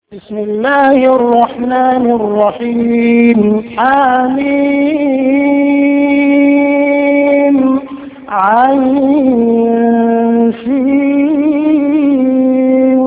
بسم الله الرحمن الرحيم. حميم عين سين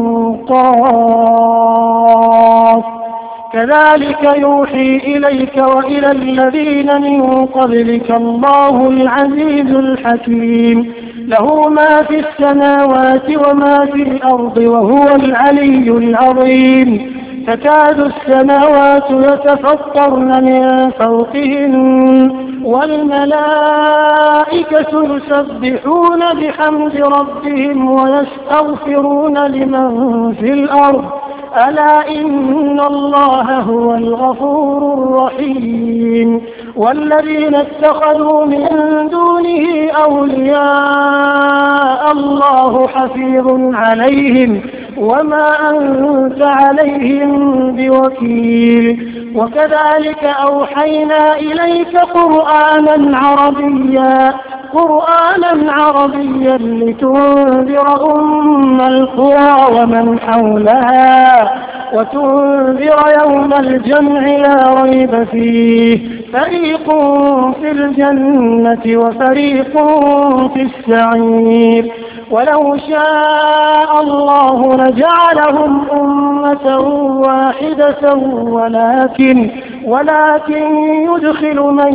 قاف. كذلك يوحي إليك وإلى الذين من قبلك الله العزيز الحكيم. له ما في السماوات وما في الأرض وهو العلي العظيم. تكاد السماوات يتفطرن من فوقهن والملائكة يسبحون بحمد ربهم ويستغفرون لمن في الأرض ألا إن الله هو الغفور الرحيم. والذين اتخذوا من دونه أولياء الله حفيظ عليهم وما أنت عليهم بوكيل. وكذلك أوحينا إليك قرآنا عربيا لتنذر أم القرى ومن حولها وتنذر يوم الجمع لا ريب فيه فريق في الجنة وفريق في السعير. ولو شاء الله لجعلهم أمة واحدة ولكن يدخل من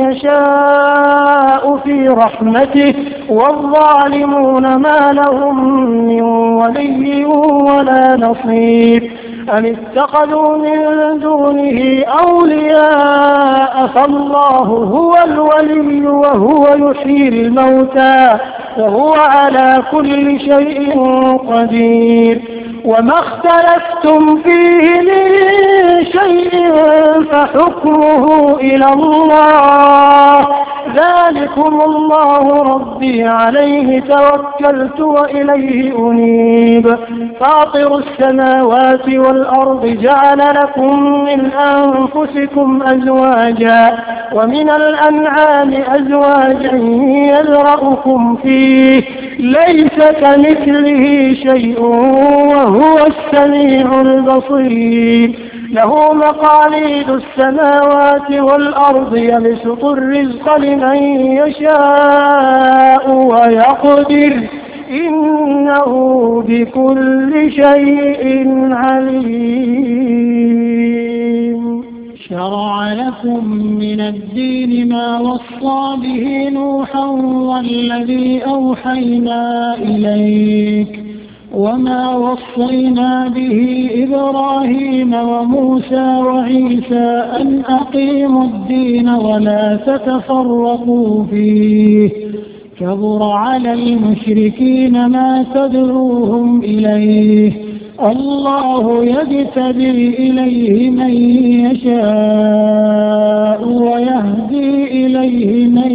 يشاء في رحمته والظالمون ما لهم من ولي ولا نصير. أم اتخذوا من دونه أولياء فالله هو الولي وهو يحيي الموتى وهو على كل شيء قدير. وما اختلفتم فيه من شيء فحكمه إلى الله ذلكم الله ربي عليه توكلت وإليه أنيب. فاطر السماوات والأرض جعل لكم من أنفسكم أزواجا ومن الأنعام أزواجا يذرأكم فيه ليس كمثله شيء وهو السميع البصير. له مقاليد السماوات والأرض يبسط الرزق لمن يشاء ويقدر إنه بكل شيء عليم. شرع لكم من الدين ما وصى به نوحا والذي أوحينا إليك وما وصينا به إبراهيم وموسى وعيسى أن أقيموا الدين ولا تتفرقوا فيه كبر على المشركين ما تدعوهم إليه الله يجتبي إليه من يشاء ويهدي إليه من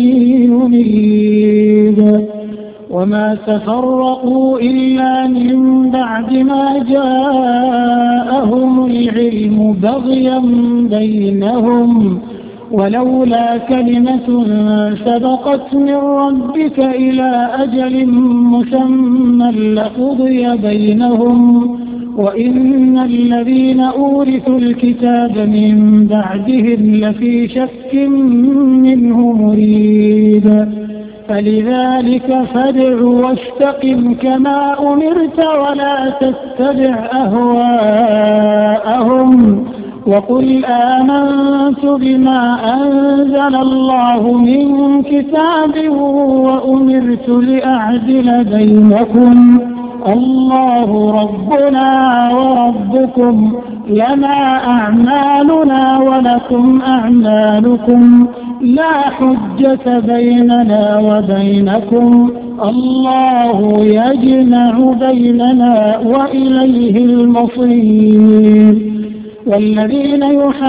ينيب. وما تفرقوا إلا من بعد ما جاءهم العلم بغيا بينهم ولولا كلمة سبقت من ربك إلى أجل مسمى لقضي بينهم وإن الذين أورثوا الكتاب من بعدهم لفي شك منه مريب. فلذلك فادع واستقم كما أمرت ولا تتبع أهواءهم وقل آمنت بما أنزل الله من كتاب وأمرت لأعدل بينكم الله ربنا وربكم لنا أعمالنا ولكم أعمالكم لا حجة بيننا وبينكم الله يجمع بيننا وإليه المصير. والذين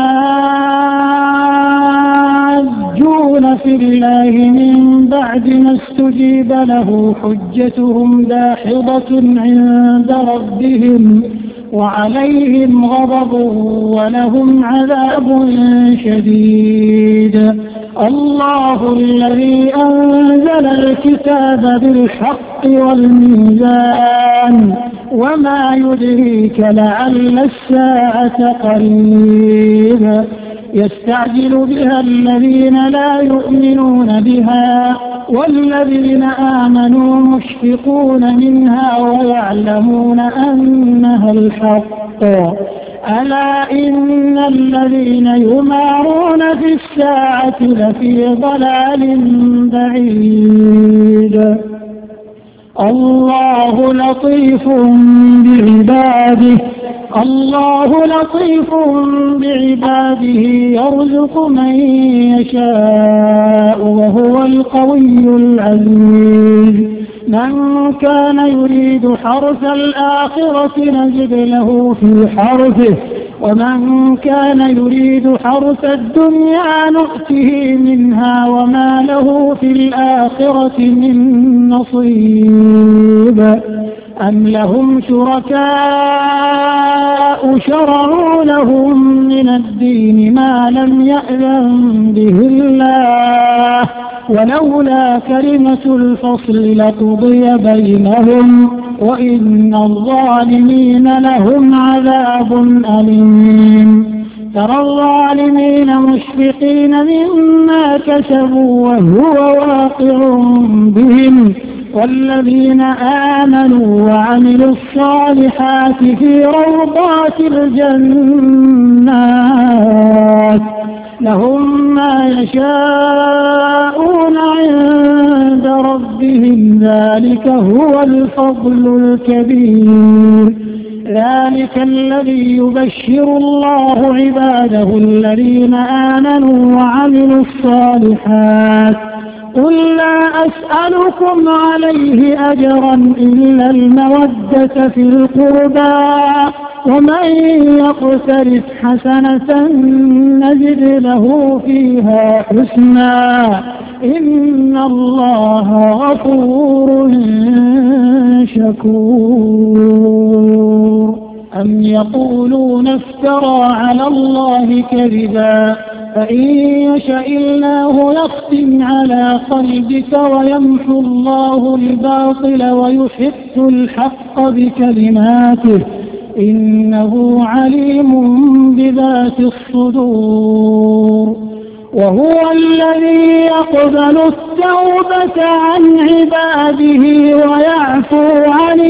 يحاجون في الله من بعد ما استجيب له حجتهم داحضة عند ربهم وعليهم غضب ولهم عذاب شديد. الله الذي أنزل الكتاب بالحق والميزان وما يدريك لعل الساعة قريب يستعجل بها الذين لا يؤمنون بها والذين آمنوا مشفقون منها ويعلمون أنها الحق ألا إن الذين يمارون في الساعة لفي ضلال بعيد الله لطيف بعباده يرزق من يشاء وهو القوي العزيز من كان يريد حرث الآخرة نجد له في حرثه ومن كان يريد حرث الدنيا نؤته منها وما له في الآخرة من نصيب أم لهم شركاء شرعوا لهم من الدين ما لم يأذن به الله ولولا كلمة الفصل لقضي بينهم وإن الظالمين لهم عذاب أليم ترى الظالمين مشفقين مما كسبوا وهو واقع بهم والذين آمنوا وعملوا الصالحات في روضات الجنات لهم ما يشاءون عند ربهم ذلك هو الفضل الكبير ذلك الذي يبشر الله عباده الذين آمنوا وعملوا الصالحات قل لا أسألكم عليه أجرا إلا المودة في القربى ومن يقترف حسنة نزد له فيها حسنا إن الله غفور شكور أم يقولون افترى على الله كذبا فإن يشأ الله يختم على قلبك ويمحو الله الباطل ويحق الحق بكلماته إنه عليم بذات الصدور وهو الذي يقبل التوبة عن عباده ويعفو عن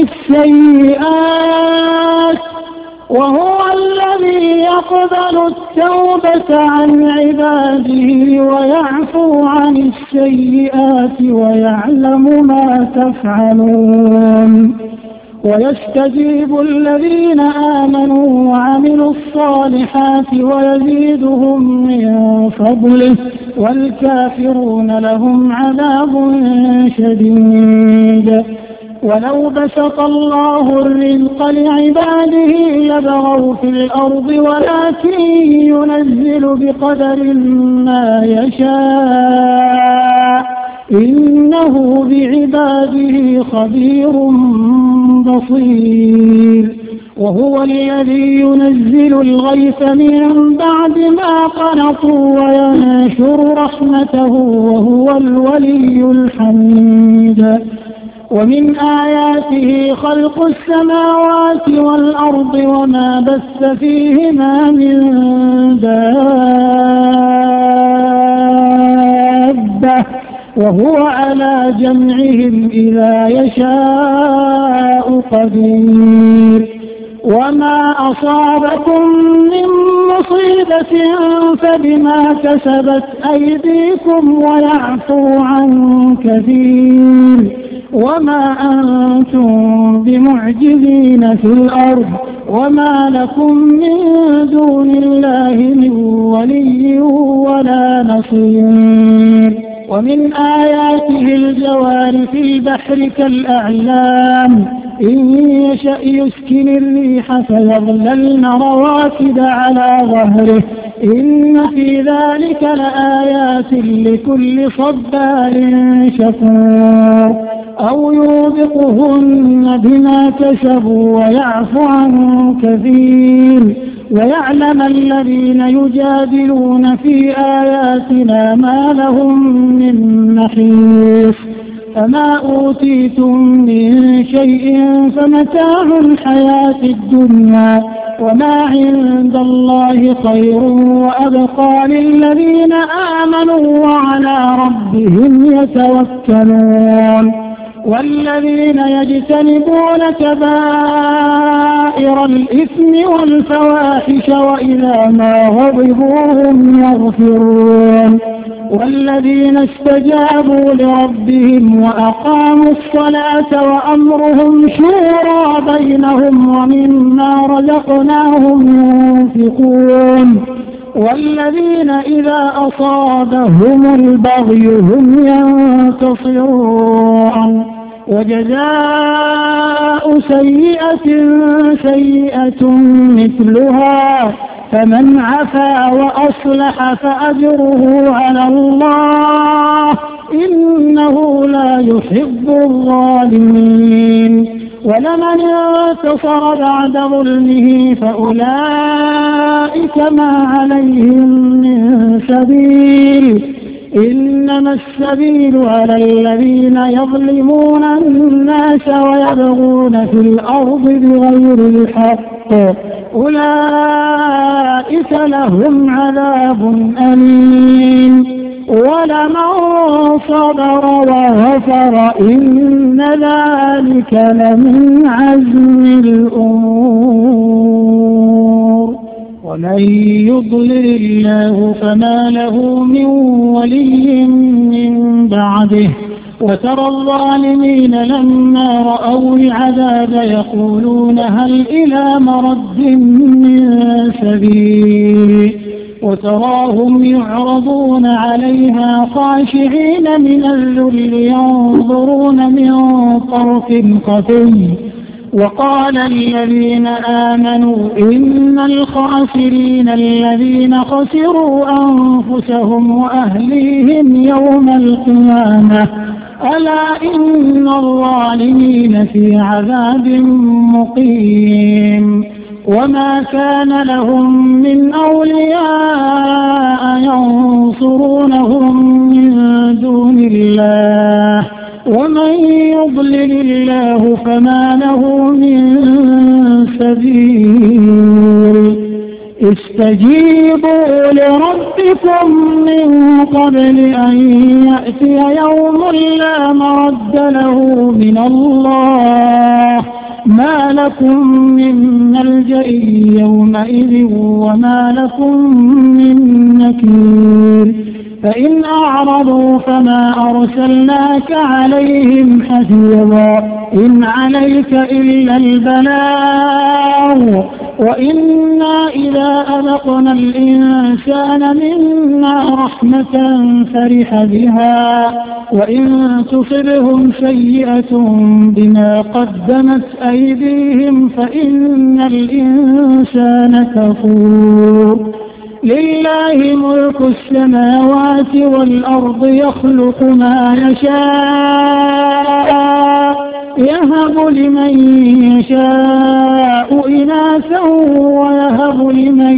السيئات وهو الذي يقبل التوبة عن عباده ويعفو عن السيئات ويعلم ما تفعلون ويستجيب الذين آمنوا وعملوا الصالحات ويزيدهم من فضله والكافرون لهم عذاب شديد ولو بسط الله الرزق لعباده لبغوا في الأرض ولكن ينزل بقدر ما يشاء إنه بعباده خبير بصير وهو الذي ينزل الغيث من بعد ما قنطوا وينشر رحمته وهو الولي الحميد ومن آياته خلق السماوات والأرض وما بث فيهما من دابة وهو على جمعهم إذا يشاء قدير وما أصابكم من مصيبة فبما كسبت أيديكم ويعفو عن كثير وما أنتم بمعجزين في الأرض وما لكم من دون الله من ولي ولا نصير ومن آياته الجوار في البحر كالأعلام إن يشأ يسكن الريح فيظللن رواكد على ظهره إن في ذلك لآيات لكل صبار شكور أو يوبقهن بما كسبوا ويعفو عن كثير ويعلم الذين يجادلون في آياتنا ما لهم من محيص فما أوتيتم من شيء فمتاع الحياة الدنيا وما عند الله خير وأبقى للذين آمنوا وعلى ربهم يتوكلون والذين يجتنبون كبائر الإثم والفواحش وإذا ما غضبوا هم يغفرون والذين استجابوا لربهم وأقاموا الصلاة وأمرهم شورى بينهم ومما رزقناهم ينفقون والذين إذا أصابهم البغي هم ينتصرون وجزاء سيئة سيئة مثلها فمن عفا وأصلح فأجره على الله إنه لا يحب الظالمين ولمن انتصر بعد ظلمه فأولئك ما عليهم من سبيل إنما السبيل على الذين يظلمون الناس ويبغون في الأرض بغير الحق أولئك لهم عذاب أليم ولمن صبر وغفر إن ذلك لمن عزم الأمور ومن يضلل الله فما له من ولي من بعده وترى الظالمين لما رأوا العذاب يقولون هل إلى مرد من سبيل وتراهم يعرضون عليها خاشعين من الذل ينظرون من طرف خفي وقال الذين آمنوا إن الخاسرين الذين خسروا أنفسهم وأهليهم يوم القيامة ألا إن الظالمين في عذاب مقيم وما كان لهم من أولياء ينصرونهم من دون الله ومن يضلل الله فما له من سبيل استجيبوا لربكم من قبل أن يأتي يوم لا مرد له من الله ما لكم من ملجأ يومئذ وما لكم من نكير فإن أعرضوا فما أرسلناك عليهم حفيظا إن عليك إلا البلاغ وإنا إذا أذقنا الإنسان منا رحمة فرح بها وإن تصبهم سيئة بما قدمت أيديهم فإن الإنسان كفور لله ملك السماوات والأرض يخلق ما يشاء يهب لمن يشاء إناثا ويهب لمن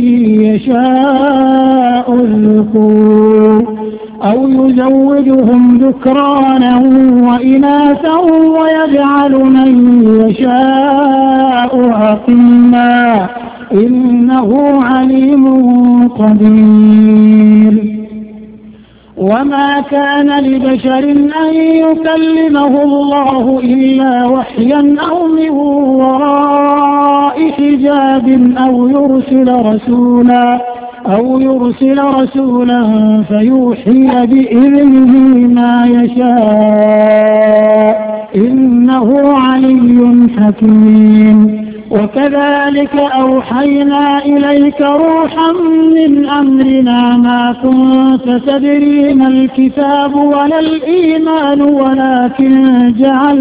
يشاء الذكور أو يزوجهم ذكرانا وإناثا ويجعل من يشاء عقيما إنه عليم قدير وما كان لبشر أن يكلمه الله إلا وحيا أو من وراء حجاب أو يرسل رسولا فيوحي بإذنه ما يشاء إنه علي حكيم وكذلك أوحينا إليك روحا من أمرنا ما كنت تدري ما الكتاب ولا الإيمان ولكن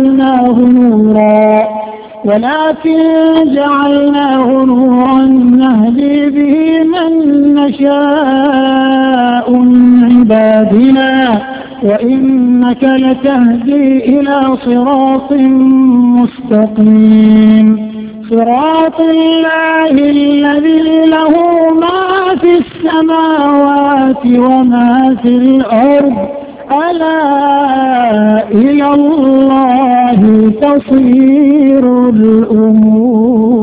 جعلناه نورا نهدي به من نشاء من عبادنا وإنك لتهدي إلى صراط مستقيم صراط الله الذي له ما في السماوات وما في الأرض ألا إلى الله تصير الأمور.